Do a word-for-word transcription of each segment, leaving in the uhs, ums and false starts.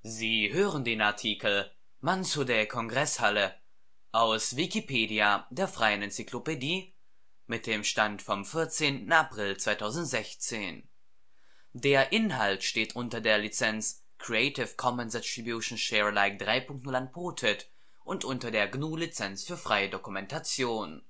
Sie hören den Artikel Mansudae-Kongresshalle, aus Wikipedia, der freien Enzyklopädie. Mit dem Stand vom vierzehnten April zweitausendsechzehn. Der Inhalt steht unter der Lizenz Creative Commons Attribution Share Alike drei Punkt null Unported und unter der G N U Lizenz für freie Dokumentation.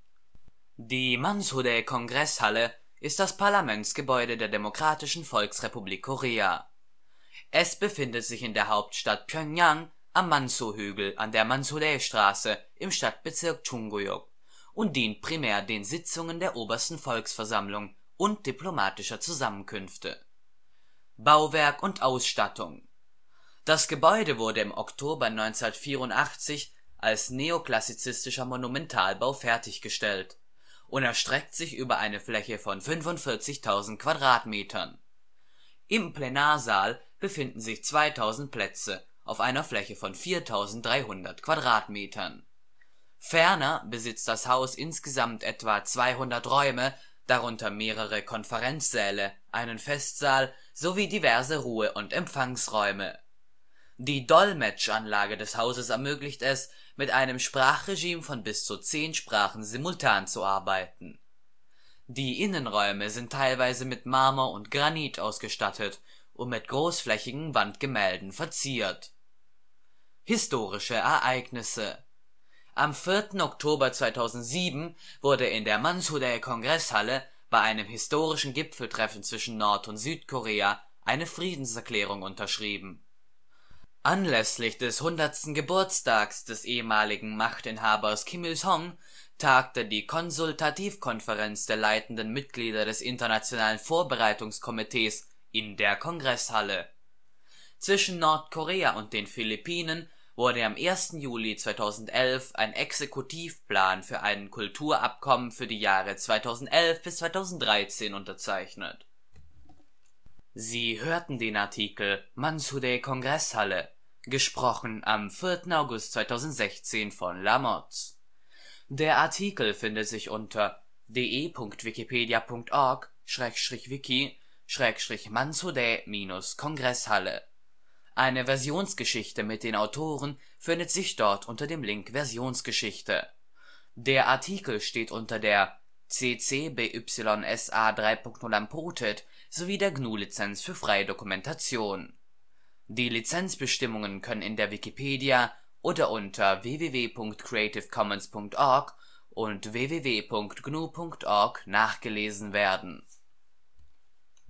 Die Mansudae-Kongresshalle ist das Parlamentsgebäude der Demokratischen Volksrepublik Korea. Es befindet sich in der Hauptstadt Pjöngjang am Mansu-Hügel an der Mansudae-Straße im Stadtbezirk Chung-guyŏk und dient primär den Sitzungen der Obersten Volksversammlung und diplomatischer Zusammenkünfte. Bauwerk und Ausstattung: Das Gebäude wurde im Oktober neunzehnhundertvierundachtzig als neoklassizistischer Monumentalbau fertiggestellt und erstreckt sich über eine Fläche von fünfundvierzigtausend Quadratmetern. Im Plenarsaal befinden sich zweitausend Plätze auf einer Fläche von viertausenddreihundert Quadratmetern. Ferner besitzt das Haus insgesamt etwa zweihundert Räume, darunter mehrere Konferenzsäle, einen Festsaal sowie diverse Ruhe- und Empfangsräume. Die Dolmetschanlage des Hauses ermöglicht es, mit einem Sprachregime von bis zu zehn Sprachen simultan zu arbeiten. Die Innenräume sind teilweise mit Marmor und Granit ausgestattet und mit großflächigen Wandgemälden verziert. Historische Ereignisse: Am vierten Oktober zweitausendsieben wurde in der Mansudae-Kongresshalle bei einem historischen Gipfeltreffen zwischen Nord- und Südkorea eine Friedenserklärung unterschrieben. Anlässlich des hundertsten Geburtstags des ehemaligen Machtinhabers Kim Il-sung tagte die Konsultativkonferenz der leitenden Mitglieder des Internationalen Vorbereitungskomitees in der Kongresshalle. Zwischen Nordkorea und den Philippinen wurde am ersten Juli zweitausendelf ein Exekutivplan für ein Kulturabkommen für die Jahre zweitausendelf bis zweitausenddreizehn unterzeichnet. Sie hörten den Artikel Mansudae-Kongresshalle, gesprochen am vierten August zweitausendsechzehn von Lamoz. Der Artikel findet sich unter de punkt wikipedia punkt org schrägstrich wiki schrägstrich Mansudae-Kongresshalle. Eine Versionsgeschichte mit den Autoren findet sich dort unter dem Link Versionsgeschichte. Der Artikel steht unter der C C B Y S A drei Punkt null Unported sowie der G N U Lizenz für freie Dokumentation. Die Lizenzbestimmungen können in der Wikipedia oder unter w w w punkt creative commons punkt org und w w w punkt g n u punkt org nachgelesen werden